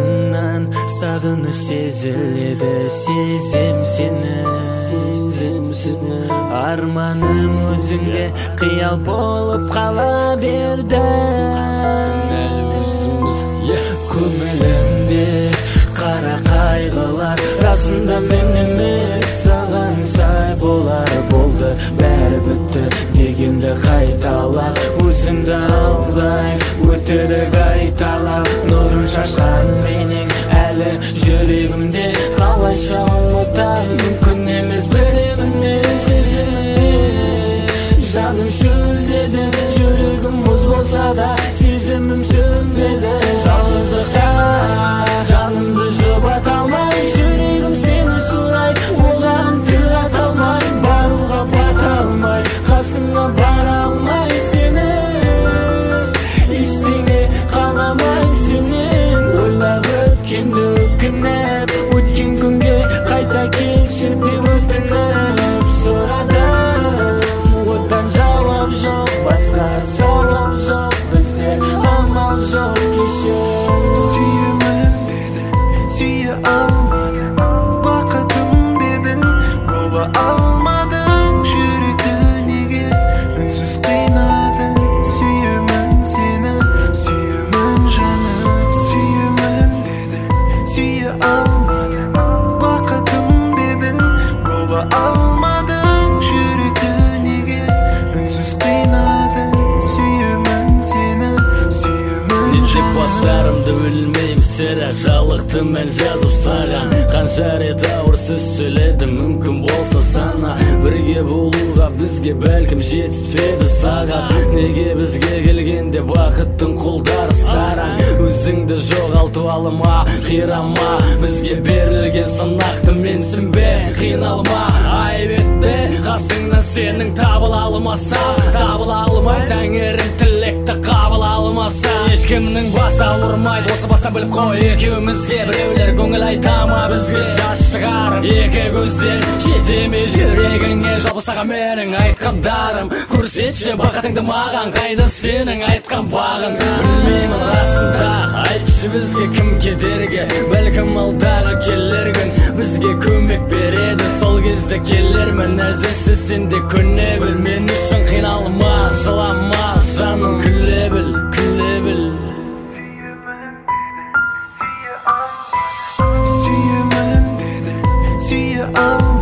жаныңнан сағыныш сезіледі, сезем сені. Арманым өзіңде қиял болып қала берді. Көңілімде қара қайғылар, расында мен емес саған сай болар. Болды бәрі бітті дегенді қайталап, өзіңді алдай өтірік айталап. Нұрын шашқан менің әлі жүрегімде, қалайша ұмытам, мүмкін емес біреуінен сезімін. Жаным шөлдеді, жүрегім мұз болса да сезімім сөнбеді. Жалғыздықта жанымды жұбата алмай, жүрегім сені сұрай, оған тіл қата алмай, баруға бата алмай, қасыңа бара алмай сені. Ештеңе қаламайм сенен, ойлап өткенді өкініп, өткен күнге қайта келші деп өтініп сұрадым. Оттан жауап жоқ, басқа сауал жоқ, бізде амал жоқ. Сүйемін дедің, сүйе алмадың, бақытым дедің, бола алмадың. Жүректі неге үнсіз қинадың? Сүйемін сені, сүйемін жаным. Сүйемін дедің, сүйе алмадың, бақытым дедің, бола алмадың. Жүректі неге үнсіз қинадың? Сүйемін сені, сүйемін жаным. Бастарымды білмейм, сірә жалықтым мен жазып саған. Қанша рет ауыр сөз сөйледім, мүмкін болса сана. Бірге болуға бізге бәлкім жетіспеді саған. Неге бізге келгенде бақыттың қолдары сараң? Өзіңді жоғалтып алыма, қирама, бізге берілген сынақты менсінбе, қиналма. Айып етпе, қасыңнан сенің табыла алмаса, табыла алмай тәңірім тілекті қабыла алмаса. Ешкімнің бас ауырмайды, осы бастан біліп қой. Екеумізге біреулер көңіл айтама, бізге жас шығарып екі көзден жетеме жүрегіңе. Жалпы саған менің айтқандарым, көрсетші бақытыңды маған, қайда сенің айтқан бағың? Білмеймін расында, айтшы бізге кім кедергі? Бәлкім алдағы келер күн бізге көмек береді, сол кезде келермін. Әзірше сен де көне біл, мен үшін қиналма, жылама жаным, күле біл, күле біл. Сүйемін дедің, сүйе алмадың.